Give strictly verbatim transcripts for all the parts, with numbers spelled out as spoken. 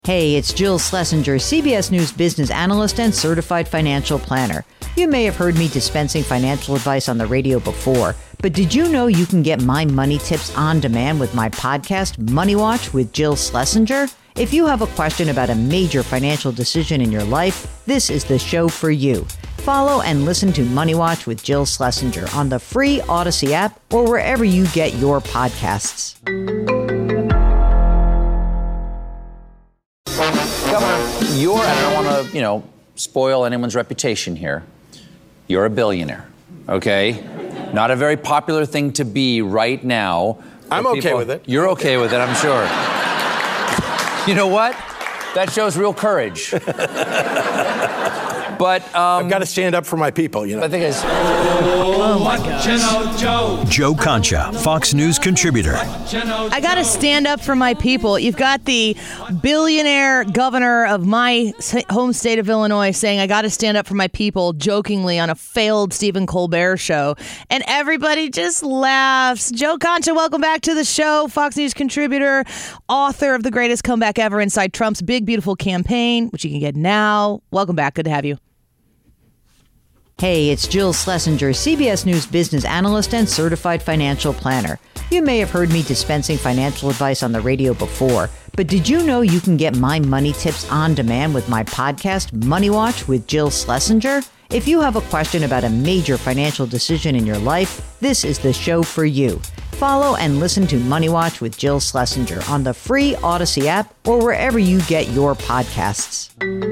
Hey, it's Jill Schlesinger, C B S News business analyst and certified financial planner. You may have heard me dispensing financial advice on the radio before, but did you know you can get my money tips on demand with my podcast, Money Watch with Jill Schlesinger? If you have a question about a major financial decision in your life, this is the show for you. Follow and listen to Money Watch with Jill Schlesinger on the free Odyssey app or wherever you get your podcasts. Governor, you're, and I don't want to, you know, spoil anyone's reputation here. You're a billionaire, okay? Not a very popular thing to be right now. I'm okay people. with it. You're okay with it, I'm sure. You know what? That shows real courage. But um, I've got to stand up for my people, you know. I think it's. Oh my gosh. Joe. Joe Concha, Fox News contributor. I got to stand up for my people. You've got the billionaire governor of my home state of Illinois saying, I got to stand up for my people, jokingly on a failed Stephen Colbert show. And everybody just laughs. Joe Concha, welcome back to the show. Fox News contributor, author of The Greatest Comeback Ever Inside Trump's Big Beautiful Campaign, which you can get now. Welcome back. Good to have you. Hey, it's Jill Schlesinger, C B S News business analyst and certified financial planner. You may have heard me dispensing financial advice on the radio before, but did you know you can get my money tips on demand with my podcast, Money Watch with Jill Schlesinger? If you have a question about a major financial decision in your life, this is the show for you. Follow and listen to Money Watch with Jill Schlesinger on the free Odyssey app or wherever you get your podcasts.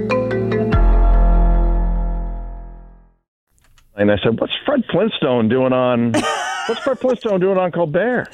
And I said, what's Fred Flintstone doing on, what's Fred Flintstone doing on Colbert?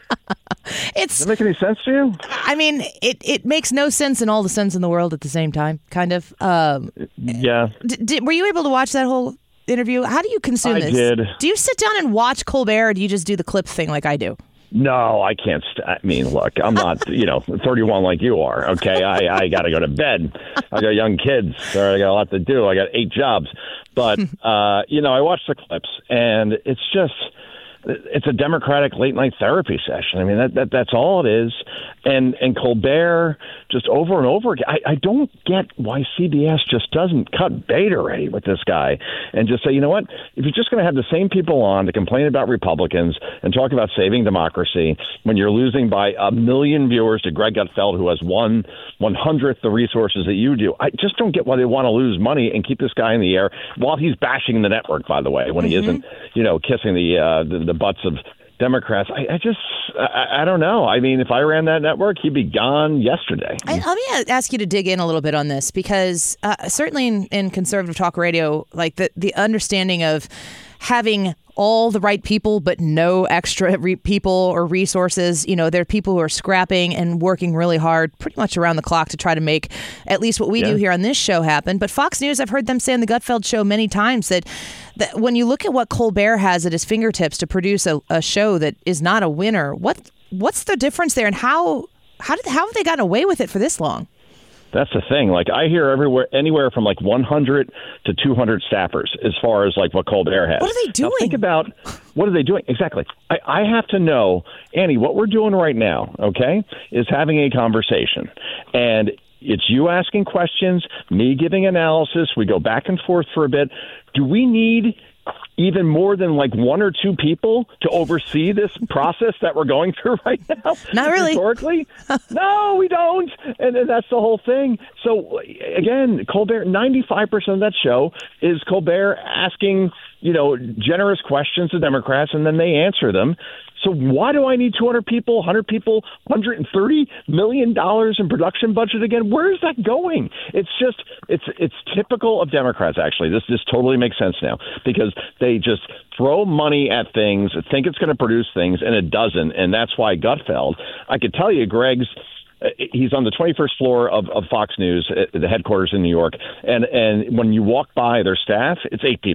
It's, Does it make any sense to you? I mean, it, it makes no sense and all the sense in the world at the same time, kind of. Um, yeah. D- did, were you able to watch that whole interview? How do you consume I this? did. Do you sit down and watch Colbert, or do you just do the clip thing like I do? No, I can't. St- I mean, look, I'm not, you know, thirty-one like you are, okay? I, I got to go to bed. I got young kids. Or I got a lot to do. I got eight jobs. But, uh, you know, I watched the clips, and it's just, it's a Democratic late-night therapy session. I mean, that, that that's all it is. And and Colbert, just over and over again, I, I don't get why C B S just doesn't cut bait already with this guy and just say, you know what, if you're just going to have the same people on to complain about Republicans and talk about saving democracy when you're losing by a million viewers to Greg Gutfeld, who has one one-hundredth the resources that you do, I just don't get why they want to lose money and keep this guy in the air while he's bashing the network, by the way, when mm-hmm. he isn't, you know, kissing the, uh, the, the butts of Democrats. I, I just, I, I don't know. I mean, if I ran that network, he'd be gone yesterday. I, let me ask you to dig in a little bit on this, because uh, certainly in, in conservative talk radio, like the, the understanding of having all the right people, but no extra re- people or resources. You know, there are people who are scrapping and working really hard pretty much around the clock to try to make at least what we yeah. do here on this show happen. But Fox News, I've heard them say on the Gutfeld show many times that, that when you look at what Colbert has at his fingertips to produce a, a show that is not a winner, what what's the difference there, and how how did how have they gotten away with it for this long? That's the thing. Like, I hear everywhere, anywhere from like one hundred to two hundred staffers as far as like what Colbert has. What are they doing? Now, think about what are they doing? Exactly. I, I have to know, Annie, what we're doing right now, okay, is having a conversation. And it's you asking questions, me giving analysis. We go back and forth for a bit. Do we need even more than like one or two people to oversee this process that we're going through right now? Not really. Historically? No, we don't. And, and that's the whole thing. So, again, Colbert, ninety-five percent of that show is Colbert asking, you know, generous questions to Democrats, and then they answer them. So why do I need two hundred people, one hundred people, one hundred thirty million dollars in production budget again? Where is that going? It's just, it's it's typical of Democrats, actually. This this totally makes sense now, because they just throw money at things, think it's going to produce things, and it doesn't. And that's why Gutfeld, I could tell you, Greg's, he's on the twenty-first floor of, of Fox News, the headquarters in New York. And, and when you walk by their staff, it's eight people.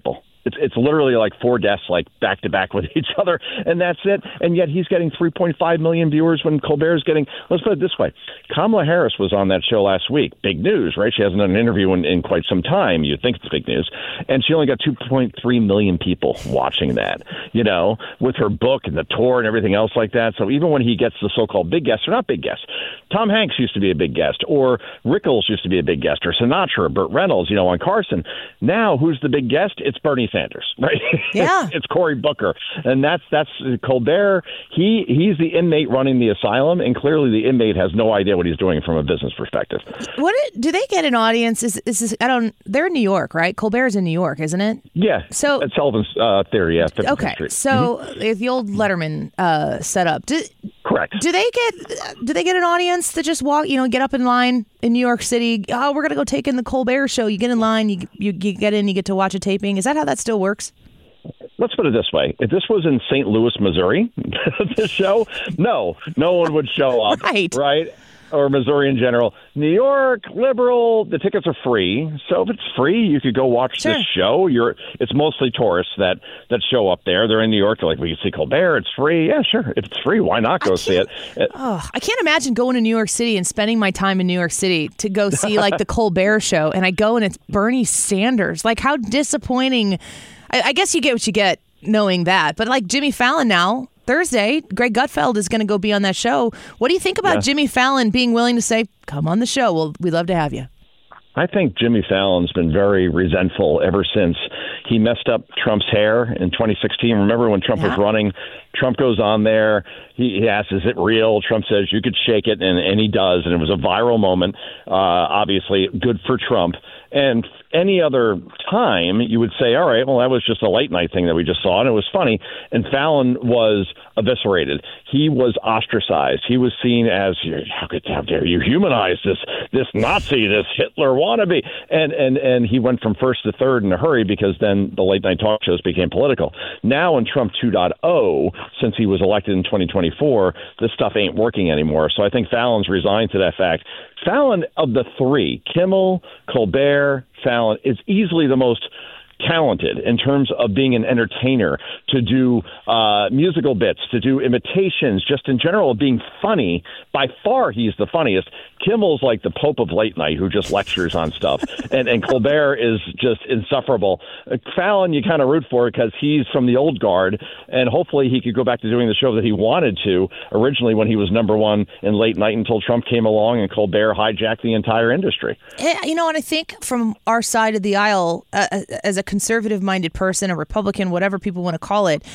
It's it's literally like four guests like back to back with each other, and that's it. And yet he's getting three point five million viewers when Colbert's getting. Let's put it this way: Kamala Harris was on that show last week. Big news, right? She hasn't done an interview in, in quite some time. You'd think it's big news, and she only got two point three million people watching that. You know, with her book and the tour and everything else like that. So even when he gets the so-called big guests, they're not big guests. Tom Hanks used to be a big guest, or Rickles used to be a big guest, or Sinatra, or Burt Reynolds. You know, on Carson. Now, who's the big guest? It's Bernie Sanders, right? Yeah. It's Cory Booker. And that's that's Colbert. He he's the inmate running the asylum, and clearly the inmate has no idea what he's doing from a business perspective. What do they get an audience? Is is this, I don't they're in New York, right? Colbert's in New York, isn't it? Yeah. So that's Sullivan's uh, theory, yeah. Okay. Street. So mm-hmm. the old Letterman uh, setup. Do, Correct. Do they get do they get an audience that just walk, you know, get up in line in New York City? Oh, we're gonna go take in the Colbert show. You get in line, you you, you get in, you get to watch a taping. Is that how that still works? Let's put it this way. If this was in Saint Louis, Missouri, this show, no, no one would show up. Right. Right? Or Missouri in general. New York, liberal, the tickets are free. So if it's free, you could go watch sure. this show. You're it's mostly tourists that, that show up there. They're in New York. They're like, we can see Colbert. It's free. Yeah, sure. If it's free, why not go see it? it oh, I can't imagine going to New York City and spending my time in New York City to go see like the Colbert show, and I go and it's Bernie Sanders. Like, how disappointing. I, I guess you get what you get knowing that. But like Jimmy Fallon now, Thursday, Greg Gutfeld is going to go be on that show. What do you think about yeah. Jimmy Fallon being willing to say, come on the show? Well, we'd love to have you. I think Jimmy Fallon's been very resentful ever since he messed up Trump's hair in twenty sixteen. Remember when Trump yeah. was running? Trump goes on there. He, he asks, is it real? Trump says, you could shake it, and, and he does. And it was a viral moment, uh, obviously good for Trump. And any other time, you would say, all right, well, that was just a late night thing that we just saw, and it was funny. And Fallon was eviscerated. He was ostracized. He was seen as, how could how dare you humanize this this Nazi, this Hitler wannabe? And, and, and he went from first to third in a hurry because then the late night talk shows became political. Now in Trump two point oh, since he was elected in twenty twenty-four, this stuff ain't working anymore. So I think Fallon's resigned to that fact. Fallon, of the three, Kimmel, Colbert, Fallon, is easily the most talented in terms of being an entertainer, to do uh, musical bits, to do imitations, just in general, being funny. By far, he's the funniest. Kimmel's like the Pope of late night who just lectures on stuff. and, and Colbert is just insufferable. Fallon, you kind of root for because he's from the old guard, and hopefully he could go back to doing the show that he wanted to originally when he was number one in late night until Trump came along and Colbert hijacked the entire industry. Yeah, you know, and I think from our side of the aisle, uh, as a conservative-minded person, a Republican, whatever people want to call it,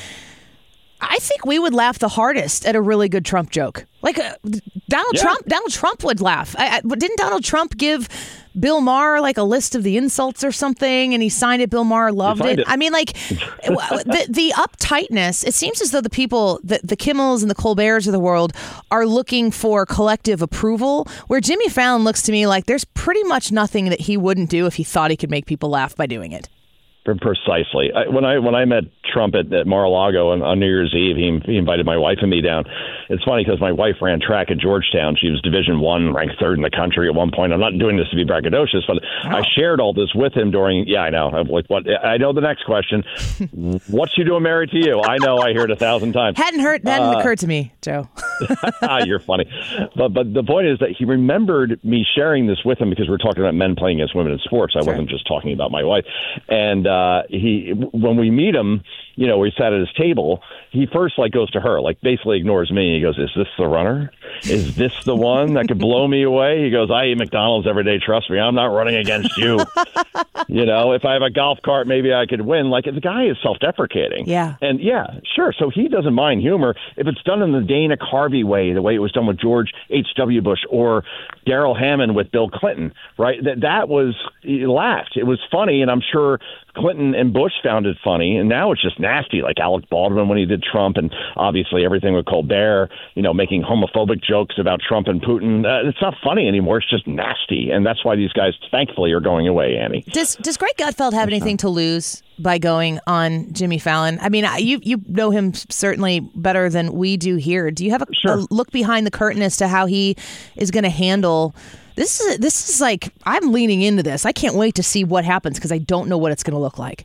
I think we would laugh the hardest at a really good Trump joke. Like uh, Donald yeah. Trump, Donald Trump would laugh. I, I, didn't Donald Trump give Bill Maher like a list of the insults or something, and he signed it? Bill Maher loved it. it. I mean, like the the uptightness. It seems as though the people, the, the Kimmels and the Colberts of the world, are looking for collective approval. Where Jimmy Fallon looks to me like there's pretty much nothing that he wouldn't do if he thought he could make people laugh by doing it. Precisely. I, when I when I met Trump at, at Mar-a-Lago on, on New Year's Eve, he, he invited my wife and me down. It's funny because my wife ran track at Georgetown. She was Division One, ranked third in the country at one point. I'm not doing this to be braggadocious, but oh. I shared all this with him during. Yeah, I know. I'm like, what? I know the next question. What's she doing married to you? I know. I heard it a thousand times. Hadn't heard. Hadn't uh, occurred to me, Joe. You're funny, but but the point is that he remembered me sharing this with him because we're talking about men playing against women in sports. I sure. wasn't just talking about my wife, and uh, he when we meet him, you know, we sat at his table. He first like goes to her, like basically ignores me. He goes, "Is this the runner? Is this the one that could blow me away?" He goes, "I eat McDonald's every day. Trust me, I'm not running against you." You know, if I have a golf cart, maybe I could win. Like the guy is self-deprecating. Yeah, and yeah, sure. So he doesn't mind humor if it's done in the Dana Carvey way, the way it was done with George H W Bush or Darrell Hammond with Bill Clinton. Right? That that was he laughed. It was funny, and I'm sure Clinton and Bush found it funny, and now it's just nasty, like Alec Baldwin when he did Trump, and obviously everything with Colbert, you know, making homophobic jokes about Trump and Putin. Uh, it's not funny anymore. It's just nasty, and that's why these guys, thankfully, are going away, Annie. Does Does Greg Gutfeld have anything to lose by going on Jimmy Fallon? I mean, you you know him certainly better than we do here. Do you have a, sure. a look behind the curtain as to how he is going to handle This is this is like, I'm leaning into this. I can't wait to see what happens because I don't know what it's going to look like.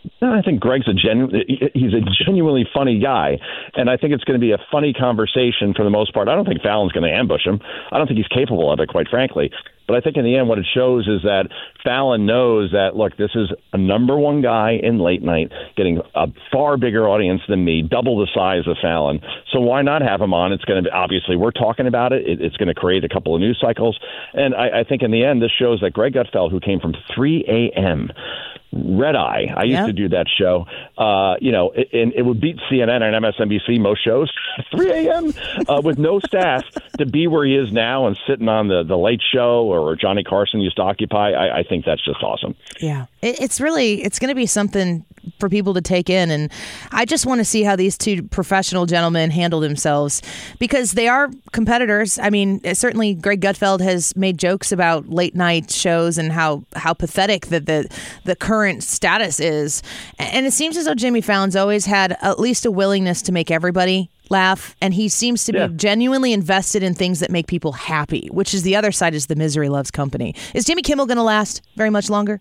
I think Greg's a genu- he's a genuinely funny guy, and I think it's going to be a funny conversation for the most part. I don't think Fallon's going to ambush him. I don't think he's capable of it, quite frankly. But I think in the end what it shows is that Fallon knows that, look, this is a number one guy in late night, getting a far bigger audience than me, double the size of Fallon. So why not have him on? It's going to be, obviously, we're talking about it. it it's going to create a couple of news cycles. And I, I think in the end, this shows that Greg Gutfeld, who came from three a.m., Red Eye. I used yep. to do that show. Uh, you know, it, and it would beat C N N and M S N B C, most shows, three a.m. Uh, with no staff to be where he is now and sitting on the, the Late Show or Johnny Carson used to occupy. I, I think that's just awesome. Yeah, it, it's really, it's going to be something for people to take in. And I just want to see how these two professional gentlemen handle themselves, because they are competitors. I mean, certainly Greg Gutfeld has made jokes about late night shows and how, how pathetic the, the, the current status is. And it seems as though Jimmy Fallon's always had at least a willingness to make everybody laugh, and he seems to be yeah. genuinely invested in things that make people happy, which is the other side, is the misery loves company. Is Jimmy Kimmel going to last very much longer?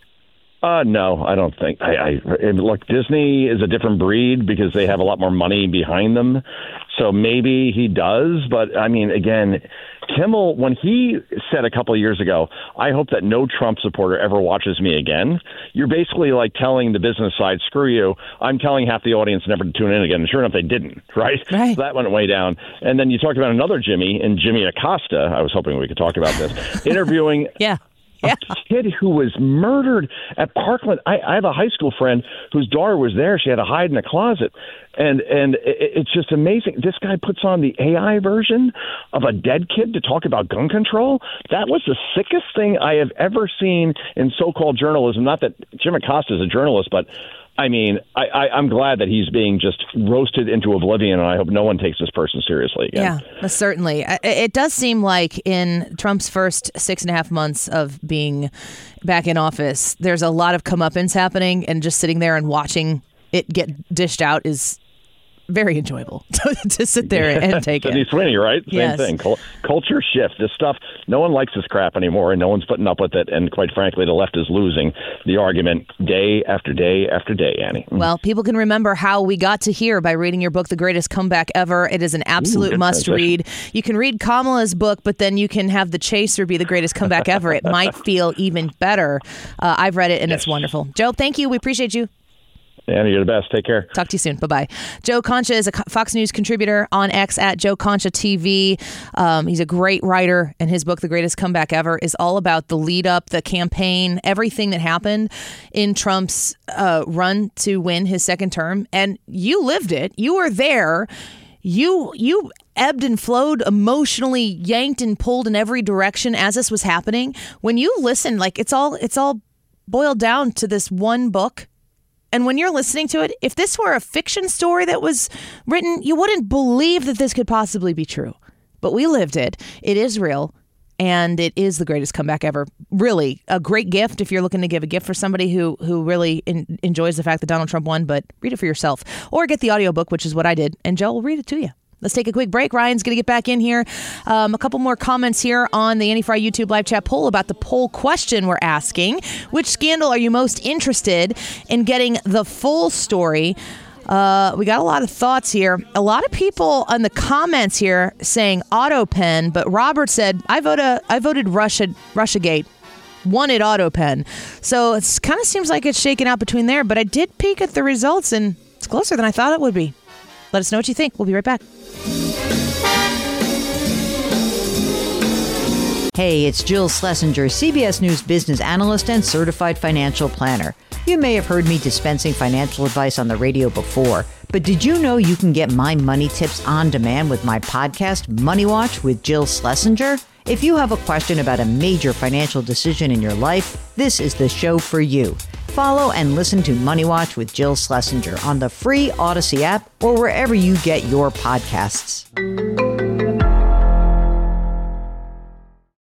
Uh, no, I don't think. I, I look, Disney is a different breed because they have a lot more money behind them. So maybe he does. But I mean, again, Kimmel, when he said a couple of years ago, I hope that no Trump supporter ever watches me again, you're basically like telling the business side, screw you. I'm telling half the audience never to tune in again. And sure enough, they didn't, right? right? So that went way down. And then you talked about another Jimmy, and Jimmy Acosta. I was hoping we could talk about this. Interviewing yeah. Yeah. A kid who was murdered at Parkland. I, I have a high school friend whose daughter was there. She had to hide in a closet. And and it, it's just amazing. This guy puts on the A I version of a dead kid to talk about gun control. That was the sickest thing I have ever seen in so-called journalism. Not that Jim Acosta is a journalist, but I mean, I, I, I'm glad that he's being just roasted into oblivion, and I hope no one takes this person seriously again. Yeah, certainly. It does seem like in Trump's first six and a half months of being back in office, there's a lot of comeuppance happening, and just sitting there and watching it get dished out is very enjoyable to, to sit there and take Sydney it. Sweeney, right? Same yes. thing. Cul- culture shift. This stuff, no one likes this crap anymore, and no one's putting up with it. And quite frankly, the left is losing the argument day after day after day, Annie. Well, people can remember how we got to here by reading your book, The Greatest Comeback Ever. It is an absolute Ooh, must read. You can read Kamala's book, but then you can have The Chaser be the greatest comeback ever. It might feel even better. Uh, I've read it, and yes. it's wonderful. Joe, thank you. We appreciate you. Annie, you're the best. Take care. Talk to you soon. Bye-bye. Joe Concha is a Fox News contributor on X at Joe Concha T V. Um, he's a great writer, and his book, The Greatest Comeback Ever, is all about the lead up, the campaign, everything that happened in Trump's uh, run to win his second term. And you lived it. You were there. You you ebbed and flowed, emotionally yanked and pulled in every direction as this was happening. When you listen, like it's all it's all boiled down to this one book. And when you're listening to it, if this were a fiction story that was written, you wouldn't believe that this could possibly be true. But we lived it. It is real. And it is the greatest comeback ever. Really, a great gift if you're looking to give a gift for somebody who who really in, enjoys the fact that Donald Trump won. But read it for yourself. Or get the audiobook, which is what I did. And Joe will read it to you. Let's take a quick break. Ryan's going to get back in here. Um, a couple more comments here on the Annie Frey YouTube live chat poll about the poll question we're asking. Which scandal are you most interested in getting the full story? Uh, we got a lot of thoughts here. A lot of people on the comments here saying AutoPen, but Robert said, I voted, I voted Russia, Russiagate. Wanted AutoPen. So it kind of seems like it's shaken out between there, but I did peek at the results, and it's closer than I thought it would be. Let us know what you think. We'll be right back. Hey, it's Jill Schlesinger, C B S News business analyst and certified financial planner. You may have heard me dispensing financial advice on the radio before, but did you know you can get my money tips on demand with my podcast, Money Watch with Jill Schlesinger? If you have a question about a major financial decision in your life, this is the show for you. Follow and listen to Money Watch with Jill Schlesinger on the free Odyssey app or wherever you get your podcasts.